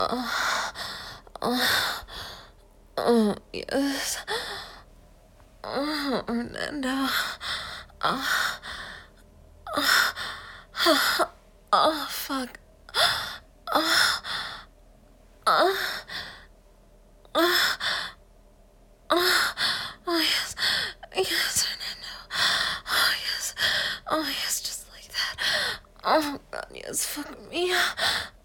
Yes. Hernando. Oh, fuck. Oh, yes. Yes, Hernando. Oh, yes. Oh, yes, just like that. Oh, God, yes, fuck me.